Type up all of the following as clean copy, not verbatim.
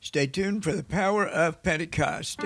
Stay tuned for the power of Pentecost.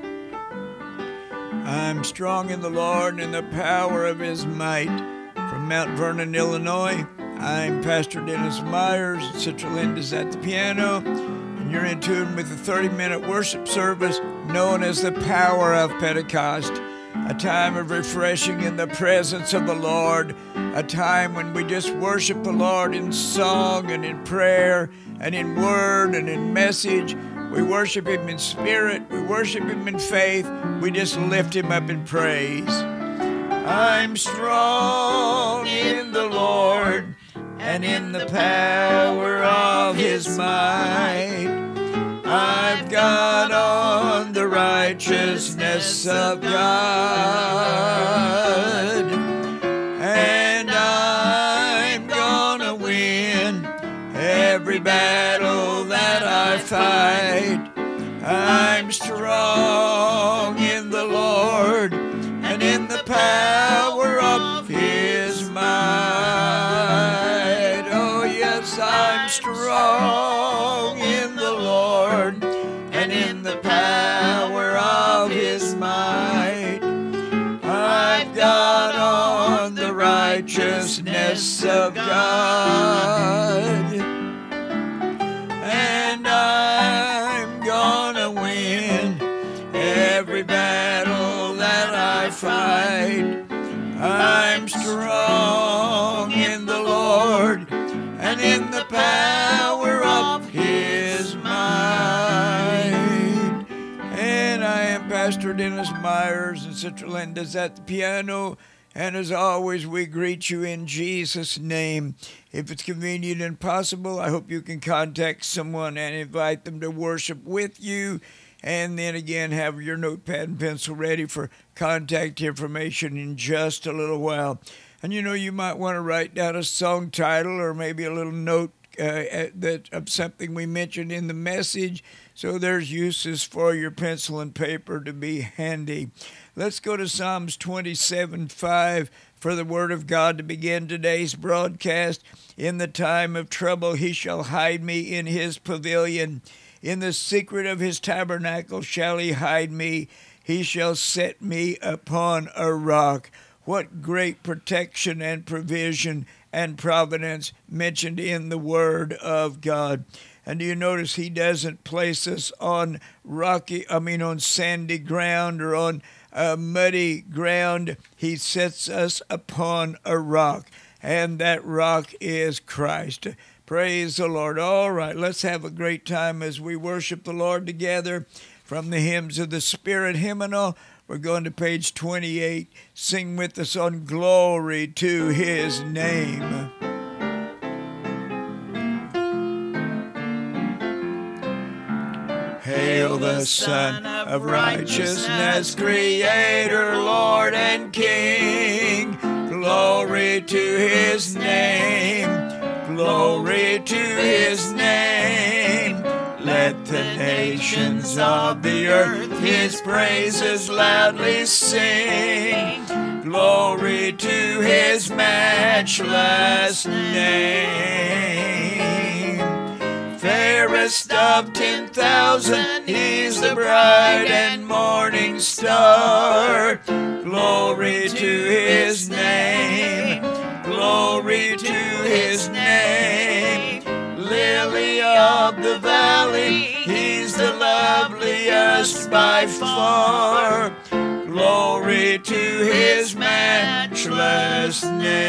I'm strong in the Lord and in the power of his might. From Mount Vernon, Illinois, I'm Pastor Dennis Myers. Central End is at the piano, and you're in tune with the 30-minute worship service known as the power of Pentecost. A time of refreshing in the presence of the Lord, a time when we just worship the Lord in song and in prayer and in word and in message. We worship him in spirit, we worship him in faith, we just lift him up in praise. I'm strong in the Lord and in the power of his might. I've got on the righteousness of God, and I'm gonna win every battle that I fight. I'm strong in the Lord and in the power of his might. Oh yes, I'm strong in the Lord and in the power of his might. I've got on the righteousness of God, and I'm gonna win every battle that I fight. I'm strong in the Lord and in the power of his might. And I am Pastor Dennis Myers, and Central End is at the piano. And as always, we greet you in Jesus' name. If it's convenient and possible, I hope you can contact someone and invite them to worship with you. And then again, have your notepad and pencil ready for contact information in just a little while. And you might want to write down a song title or maybe a little note of something we mentioned in the message. So there's uses for your pencil and paper to be handy. Let's go to Psalms 27:5 for the word of God to begin today's broadcast. In the time of trouble, he shall hide me in his pavilion. In the secret of his tabernacle shall he hide me. He shall set me upon a rock. What great protection and provision and providence mentioned in the Word of God. And do you notice he doesn't place us on sandy ground or on muddy ground. He sets us upon a rock, and that rock is Christ. Praise the Lord. All right, let's have a great time as we worship the Lord together from the Hymns of the Spirit hymnal. We're going to page 28. Sing with us on Glory to his name. Hail the Son of Righteousness, Creator, Lord, and King. Glory to his name. Glory to his name. Let the nations of the earth his praises loudly sing. Glory to his matchless name. Fairest of 10,000, he's the bright and morning star. Glory to his name. Glory to his name. Lily of the valley, he's the loveliest by far. Glory to his matchless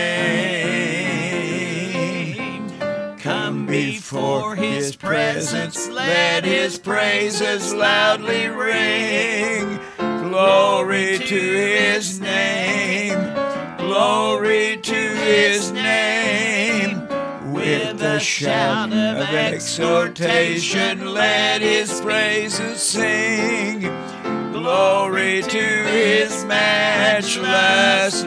name. Come before his presence, let his praises loudly ring. Glory to his name. Glory to his name. With a shout of exhortation, let his praises sing. Glory to his matchless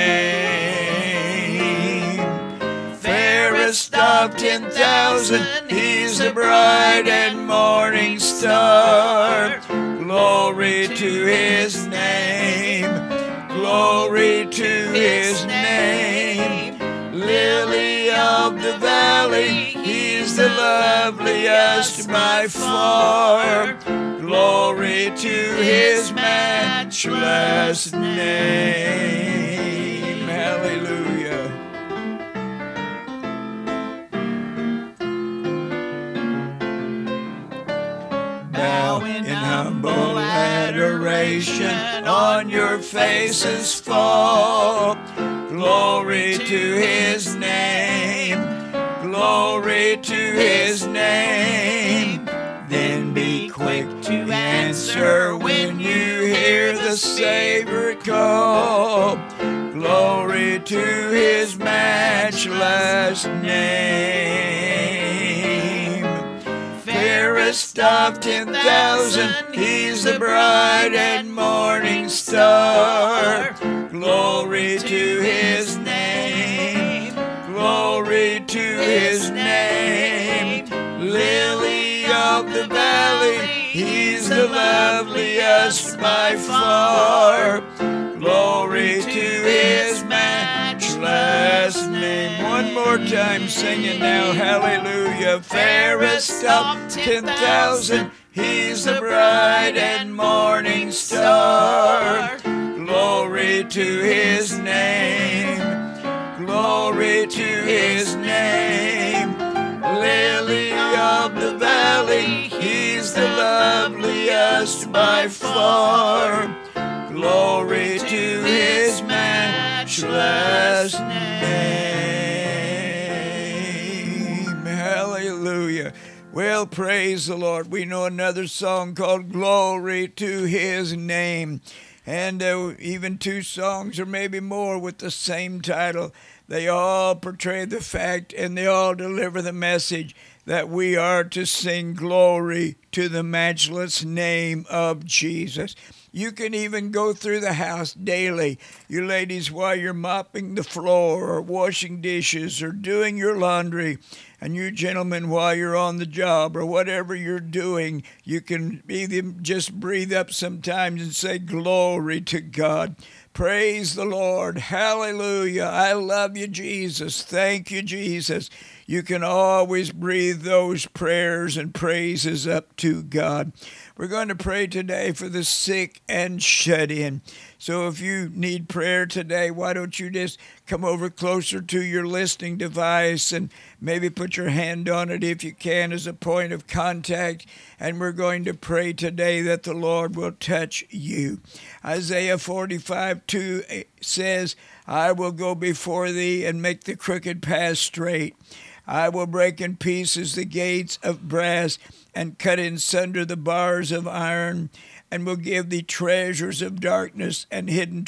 name. Fairest of 10,000, he's the bright and morning star. Glory to his name. Glory to his name. Lily of the valley, he's He's the loveliest by far. Glory to his matchless name. Hallelujah. Bow in humble adoration, on your faces fall. Glory to his name. Glory to his name. Then be quick to answer when you hear the Savior call. Glory to his matchless name. Fairest of 10,000, he's the bright and morning star. Glory to his name. Glory to his name. Lily of the valley, he's the loveliest by far. Glory to his matchless name. One more time singing now, hallelujah. Fairest of 10,000, he's the bright and morning star. Glory to his name. Glory to his name. Lily of the valley, he's the loveliest by far. Glory to his matchless name. Hallelujah. Well, praise the Lord. We know another song called Glory to his name. And even two songs or maybe more with the same title. They all portray the fact and they all deliver the message that we are to sing glory to the matchless name of Jesus. You can even go through the house daily, you ladies, while you're mopping the floor or washing dishes or doing your laundry, and you gentlemen, while you're on the job or whatever you're doing, you can even just breathe up sometimes and say glory to God. Praise the Lord. Hallelujah. I love you, Jesus. Thank you, Jesus. You can always breathe those prayers and praises up to God. We're going to pray today for the sick and shut in. So if you need prayer today, why don't you just come over closer to your listening device and maybe put your hand on it if you can as a point of contact. And we're going to pray today that the Lord will touch you. Isaiah 45:2 says, I will go before thee and make the crooked path straight. I will break in pieces the gates of brass and cut in sunder the bars of iron, and will give thee treasures of darkness and hidden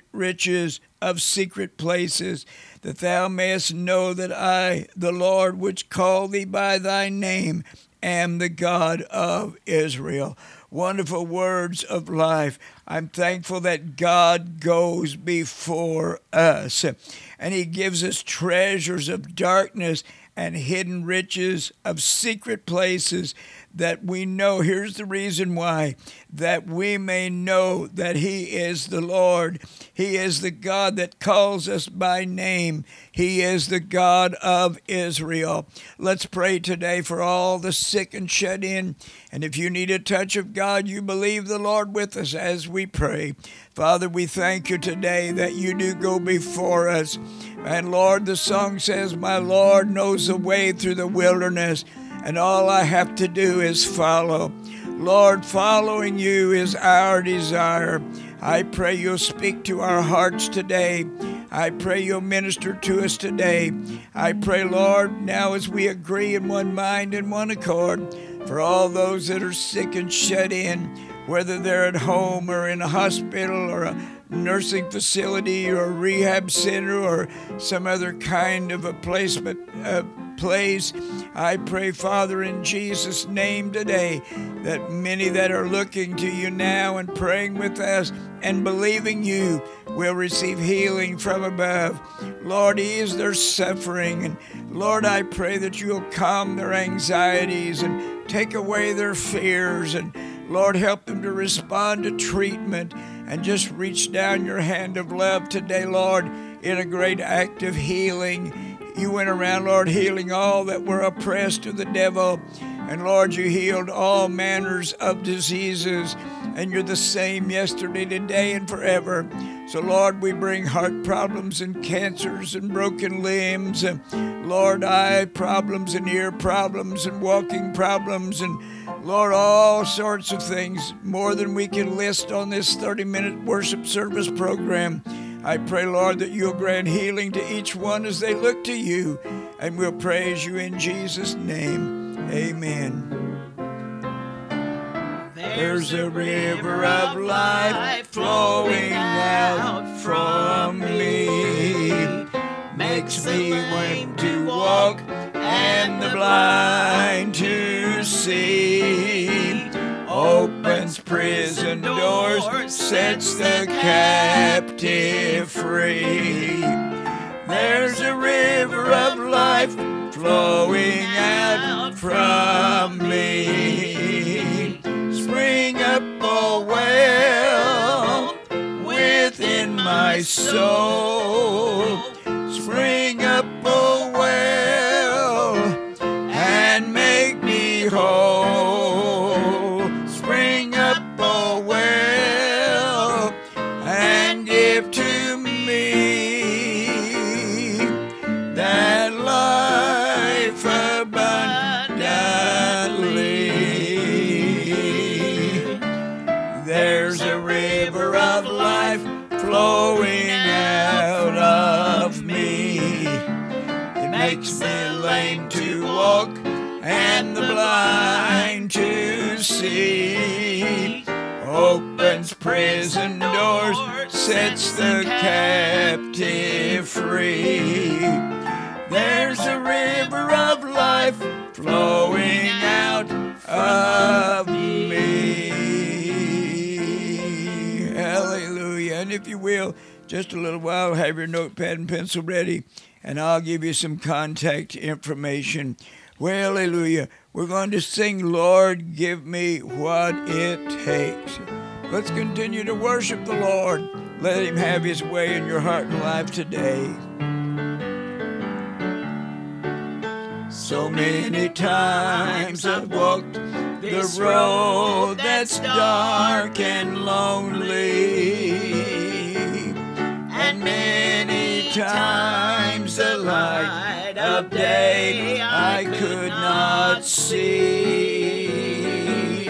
riches of secret places, that thou mayest know that I, the Lord, which call thee by thy name, am the God of Israel. Wonderful words of life. I'm thankful that God goes before us, and he gives us treasures of darkness and hidden riches of secret places that we know. Here's the reason why: that we may know that he is the Lord. He is the God that calls us by name. He is the God of Israel. Let's pray today for all the sick and shut in. And if you need a touch of God, you believe the Lord with us as we pray. Father, we thank you today that you do go before us. And Lord, the song says, my Lord knows the way through the wilderness, and all I have to do is follow. Lord, following you is our desire. I pray you'll speak to our hearts today. I pray you'll minister to us today. I pray, Lord, now as we agree in one mind and one accord, for all those that are sick and shut in, whether they're at home or in a hospital or a nursing facility or a rehab center or some other kind of a placement place. I pray, Father, in Jesus' name today, that many that are looking to you now and praying with us and believing you will receive healing from above. Lord, ease their suffering. And Lord, I pray that you'll calm their anxieties and take away their fears. And Lord, help them to respond to treatment and just reach down your hand of love today, Lord, in a great act of healing You went around, Lord, healing all that were oppressed of the devil. And Lord, you healed all manners of diseases. And you're the same yesterday, today, and forever. So, Lord, we bring heart problems and cancers and broken limbs. And Lord, eye problems and ear problems and walking problems. And Lord, all sorts of things, more than we can list on this 30-minute worship service program. I pray, Lord, that you'll grant healing to each one as they look to you. And we'll praise you in Jesus' name. Amen. There's a river of life flowing out from me. Makes me lame to walk and the blind to see. Opens prison doors, sets the captive free. There's a river of life flowing out from me. Spring up a well within my soul. Spring up a well and make me whole. Spring up a well and give to me that life abundantly. There's a river of life flowing out of me. It makes me lame to walk and the blind to see. Opens prison doors, sets the captive free. There's a river of life flowing out of me. Hallelujah. And if you will, just a little while, have your notepad and pencil ready, and I'll give you some contact information. Well, hallelujah. We're going to sing, Lord, Give Me What It Takes. Let's continue to worship the Lord. Let him have his way in your heart and life today. So many times I've walked the road that's dark and lonely, and many times the light of day I could not see.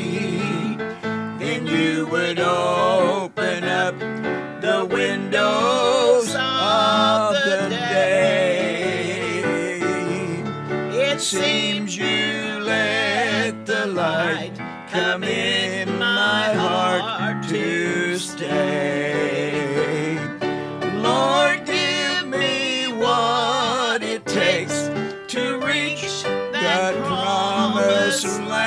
Then you would open up the windows of the day. It seems you let the light come in my heart to stay. Lord, give me what it takes to reach that promised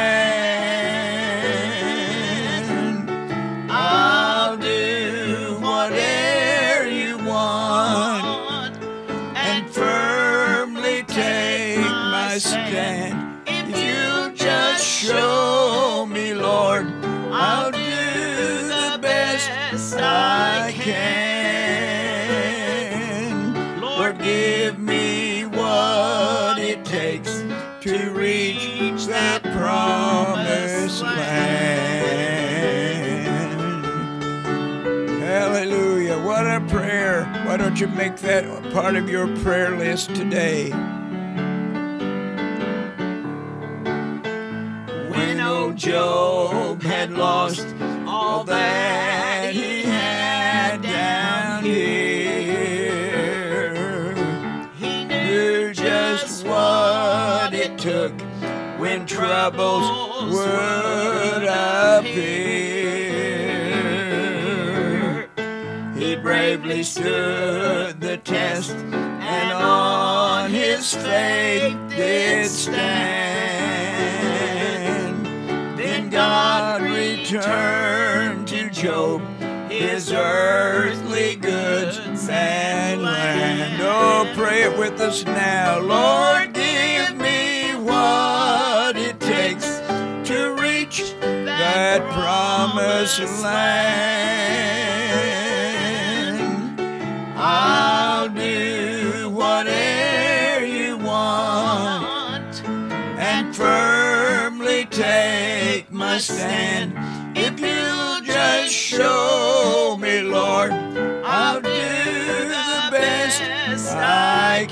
land. I'll do whatever you want and firmly take my stand. If you just show me, Lord, I'll do the best I can. Lord, give me what it takes to reach that promised land. Hallelujah. What a prayer. Why don't you make that part of your prayer list today? When old Job had lost all that he had down here, he knew just what it took when troubles would appear. He bravely stood the test and on his faith did stand. Then God returned to Job his earthly goods and land. Oh, pray it with us now. Lord, give me what it takes to reach that promised land. I'll do whatever take my stand. If you'll just show me, Lord, I'll do the best I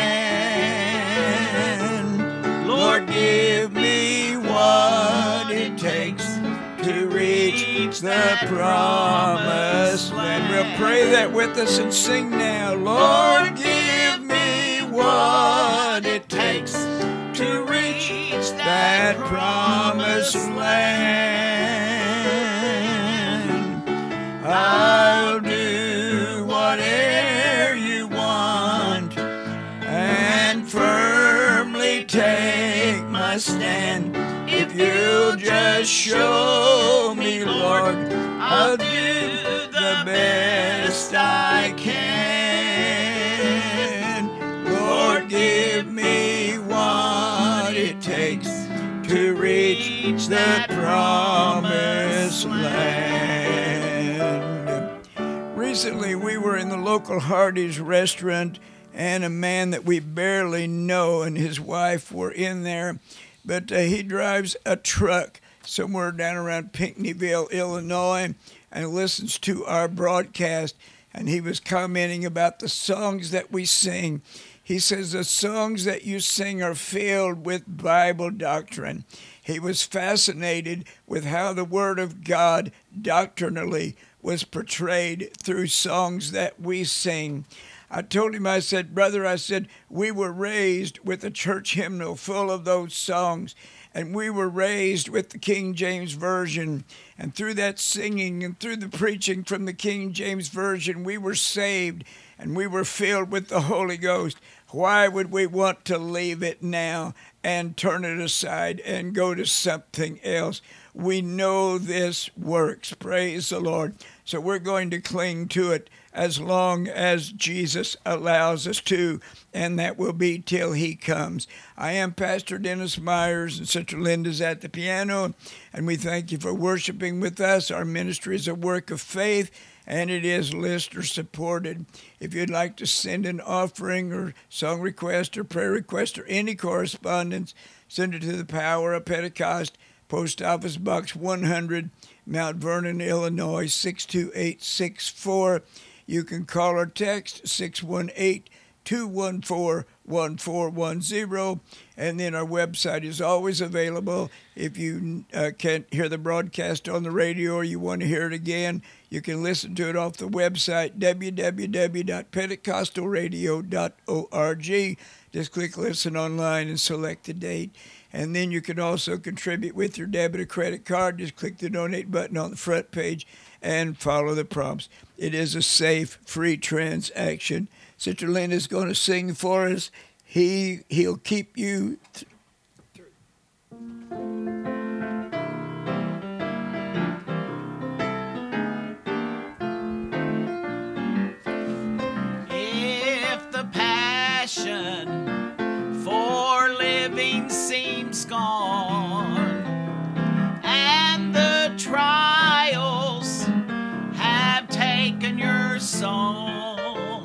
can. Lord, give me what it takes to reach the promised land. We'll pray that with us and sing now. Lord, give me what it takes to reach that promised land. I'll do whatever you want and firmly take my stand. If you'll just show me, Lord, I'll do the best I can. Lord, give me what it takes to reach that promised land. Recently, we were in the local Hardee's restaurant, and a man that we barely know and his wife were in there. But he drives a truck somewhere down around Pinckneyville, Illinois, and listens to our broadcast. And he was commenting about the songs that we sing. He says the songs that you sing are filled with Bible doctrine. He was fascinated with how the Word of God doctrinally was portrayed through songs that we sing. I told him, I said, brother, I said, we were raised with a church hymnal full of those songs, and we were raised with the King James Version. And through that singing and through the preaching from the King James Version, we were saved and we were filled with the Holy Ghost. Why would we want to leave it now and turn it aside and go to something else? We know this works. Praise the Lord. So we're going to cling to it as long as Jesus allows us to, and that will be till he comes. I am Pastor Dennis Myers, and Sister Linda's at the piano, and we thank you for worshiping with us. Our ministry is a work of faith, and it is listener supported. If you'd like to send an offering or song request or prayer request or any correspondence, send it to the Power of Pentecost, Post Office Box 100, Mount Vernon, Illinois, 62864. You can call or text 618-214-1410. And then our website is always available. If you can't hear the broadcast on the radio or you want to hear it again, you can listen to it off the website, www.pentecostalradio.org. Just click Listen Online and select the date. And then you can also contribute with your debit or credit card. Just click the donate button on the front page and follow the prompts. It is a safe, free transaction. Sister Linda is going to sing for us. He'll keep you If the passion for living seems gone, and the trials have taken your song,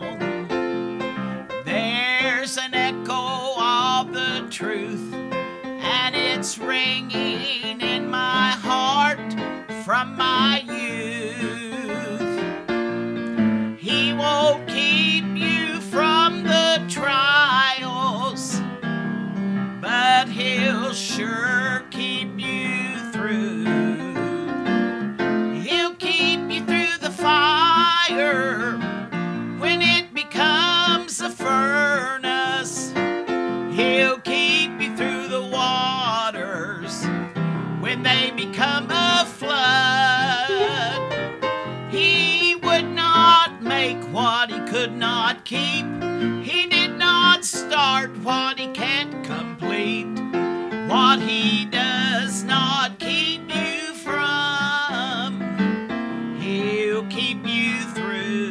there's an echo of the truth, and it's ringing in my heart from my youth. He won't keep you from the trials, but he'll sure keep you through. He'll keep you through the fire when it becomes a furnace. He'll keep you through the waters when they become a flood. He would not make what he could not keep. He did not start what he can't complete. What he does not keep you from, he'll keep you through.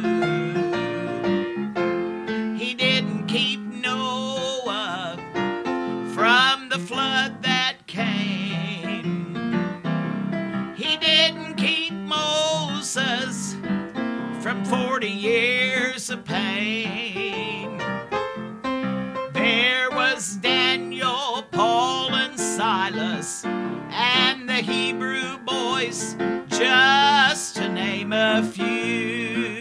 He didn't keep Noah from the flood that came. He didn't keep Moses from 40 years of pain. There was Daniel, Paul, and Silas the Hebrew boys, just to name a few.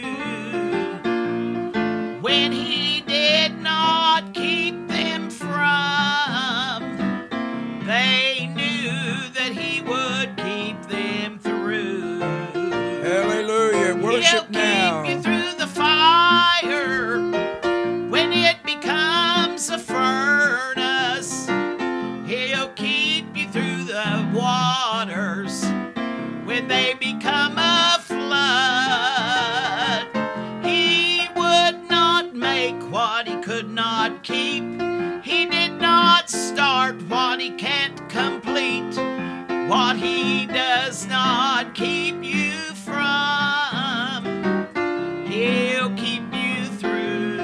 When he did not keep them from, they knew that he would keep them through. Hallelujah. Worship now. He'll keep you through the fire when it becomes a furnace. He'll keep you through the waters when they become a flood. He would not make what he could not keep. He did not start what he can't complete. What he does not keep you from, he'll keep you through.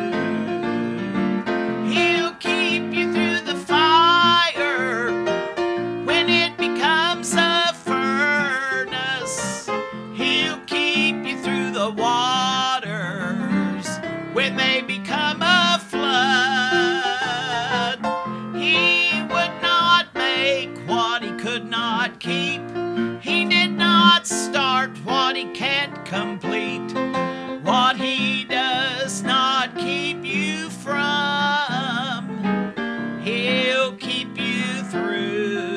He'll keep you through the fire when it becomes a furnace. He'll keep you through the waters when they become a flood. He would not make what he could not keep. He did not start what he can't complete. What he does not keep you from, he'll keep you through.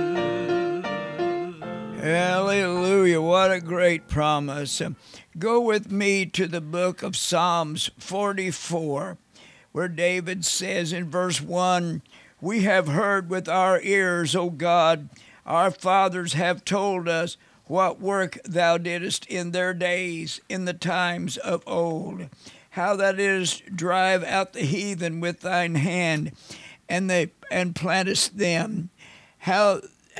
Hallelujah. What a great promise. Go with me to the book of Psalms 44, where David says in verse 1, "We have heard with our ears, O God, our fathers have told us what work thou didst in their days, in the times of old, how thou didst drive out the heathen with thine hand, and plantest them, how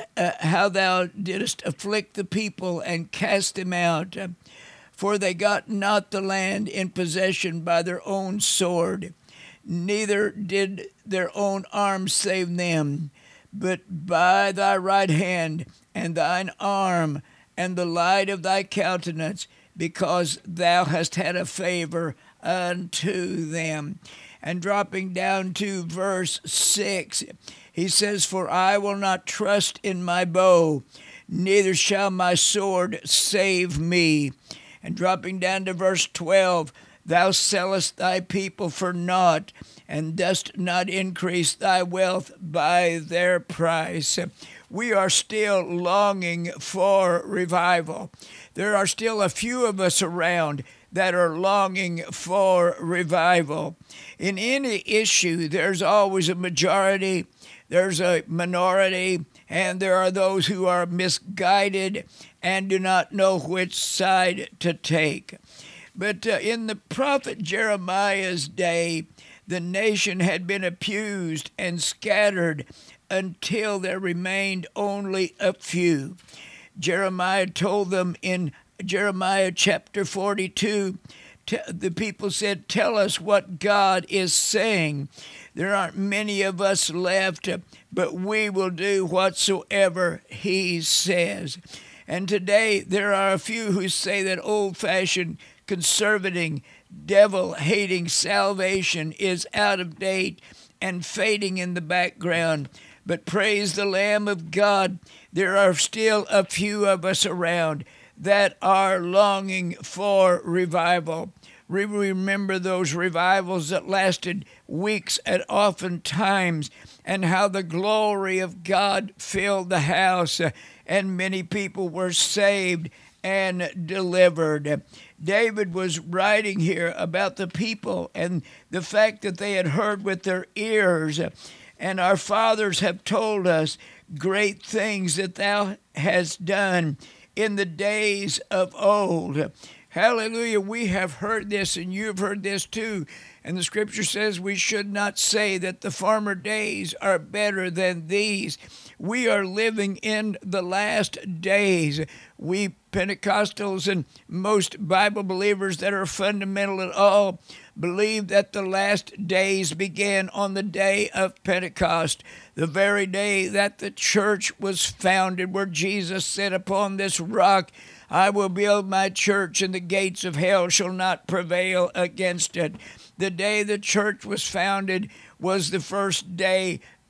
thou didst afflict the people and cast them out, for they got not the land in possession by their own sword, neither did their own arm save them, but by thy right hand and thine arm and the light of thy countenance, because thou hast had a favor unto them." And dropping down to verse 6, he says, "For I will not trust in my bow, neither shall my sword save me." And dropping down to verse 12, "Thou sellest thy people for naught, and dost not increase thy wealth by their price." We are still longing for revival. There are still a few of us around that are longing for revival. In any issue, there's always a majority, there's a minority, and there are those who are misguided and do not know which side to take. But in the prophet Jeremiah's day, the nation had been abused and scattered until there remained only a few. Jeremiah told them in Jeremiah chapter 42, the people said, "Tell us what God is saying. There aren't many of us left, but we will do whatsoever he says." And today there are a few who say that old-fashioned, conservative, devil-hating salvation is out of date and fading in the background. But praise the Lamb of God, there are still a few of us around that are longing for revival. We remember those revivals that lasted weeks and often times, and how the glory of God filled the house, and many people were saved and delivered. David was writing here about the people and the fact that they had heard with their ears, and our fathers have told us great things that thou hast done in the days of old. Hallelujah, we have heard this, and you've heard this too. And the scripture says we should not say that the former days are better than these. We are living in the last days. We Pentecostals and most Bible believers that are fundamental at all believe that the last days began on the day of Pentecost, the very day that the church was founded, where Jesus said, "Upon this rock I will build my church, and the gates of hell shall not prevail against it." The day the church was founded was the first day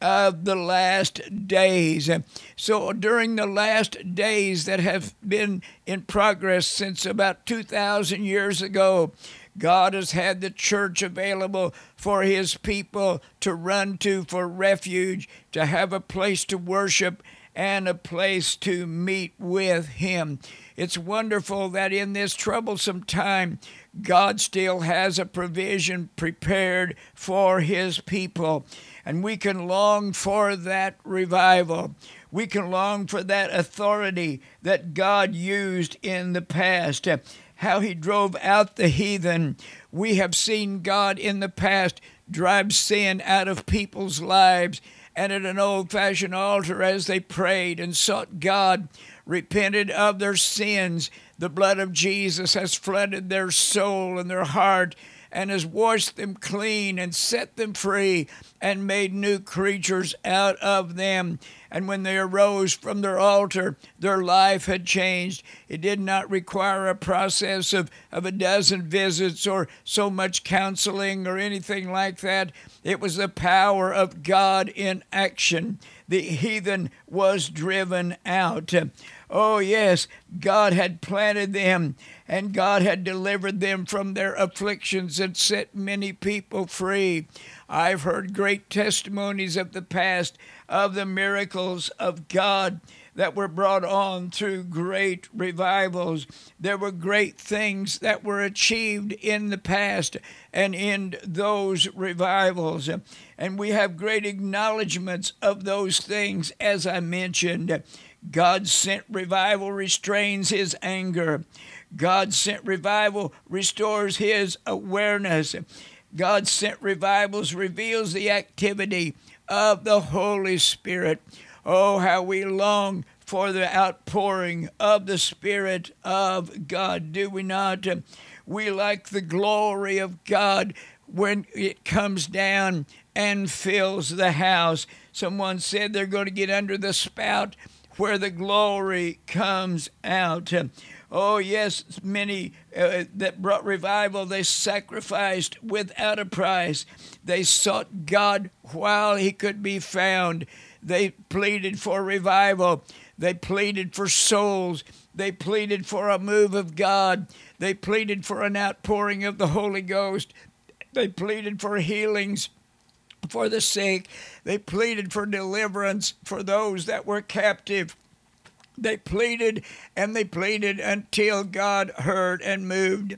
of the last days. So during the last days that have been in progress since about 2,000 years ago, God has had the church available for his people to run to for refuge, to have a place to worship and a place to meet with him. It's wonderful that in this troublesome time, God still has a provision prepared for his people. And we can long for that revival. We can long for that authority that God used in the past. How he drove out the heathen. We have seen God in the past drive sin out of people's lives. And at an old-fashioned altar, as they prayed and sought God, repented of their sins, the blood of Jesus has flooded their soul and their heart and has washed them clean and set them free and made new creatures out of them. And when they arose from their altar, their life had changed. It did not require a process of a dozen visits or so much counseling or anything like that. It was the power of God in action. The heathen was driven out. Oh, yes, God had planted them, and God had delivered them from their afflictions and set many people free. I've heard great testimonies of the past of the miracles of God that were brought on through great revivals. There were great things that were achieved in the past and in those revivals. And we have great acknowledgments of those things, as I mentioned. God sent revival, restrains his anger. God sent revival, restores his awareness. God sent revivals, reveals the activity of the Holy Spirit. Oh, how we long for the outpouring of the Spirit of God, do we not? We like the glory of God when it comes down and fills the house. Someone said they're going to get under the spout where the glory comes out. Oh, yes, many that brought revival, they sacrificed without a price. They sought God while he could be found. They pleaded for revival. They pleaded for souls. They pleaded for a move of God. They pleaded for an outpouring of the Holy Ghost. They pleaded for healings for the sick. They pleaded for deliverance for those that were captive. They pleaded and they pleaded until God heard and moved.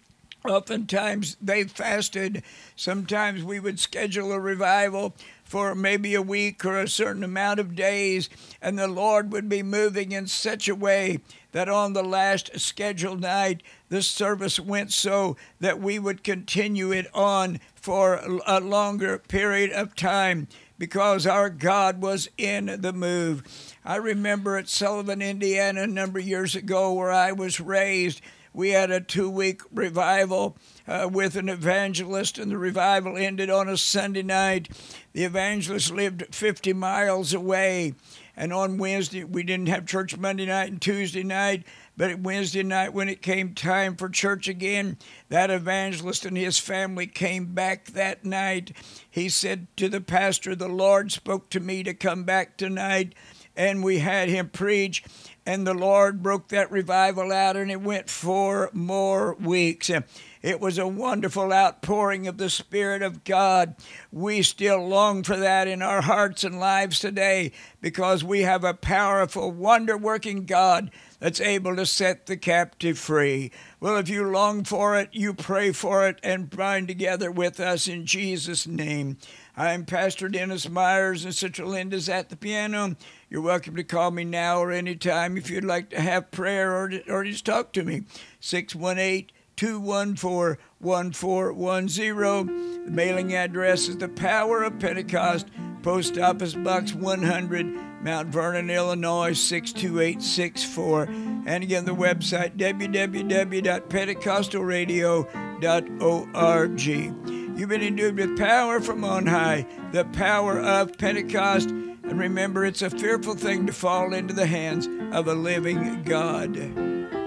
Oftentimes they fasted. Sometimes we would schedule a revival for maybe a week or a certain amount of days, and the Lord would be moving in such a way that on the last scheduled night, the service went so that we would continue it on for a longer period of time because our God was in the move. I remember at Sullivan, Indiana, a number of years ago where I was raised, we had a 2-week revival with an evangelist, and the revival ended on a Sunday night. The evangelist lived 50 miles away, and on Wednesday, we didn't have church Monday night and Tuesday night, but at Wednesday night when it came time for church again, that evangelist and his family came back that night. He said to the pastor, "The Lord spoke to me to come back tonight," and we had him preach. And the Lord broke that revival out, and it went 4 more weeks. It was a wonderful outpouring of the Spirit of God. We still long for that in our hearts and lives today because we have a powerful, wonder-working God that's able to set the captive free. Well, if you long for it, you pray for it and bind together with us in Jesus' name. I'm Pastor Dennis Myers, and Sister Linda's at the piano. You're welcome to call me now or anytime if you'd like to have prayer or just talk to me. 618-214-1410. The mailing address is The Power of Pentecost, Post Office Box 100, Mount Vernon, Illinois, 62864. And again, the website, www.pentecostalradio.org. You've been endued with power from on high, the power of Pentecost. And remember, it's a fearful thing to fall into the hands of a living God.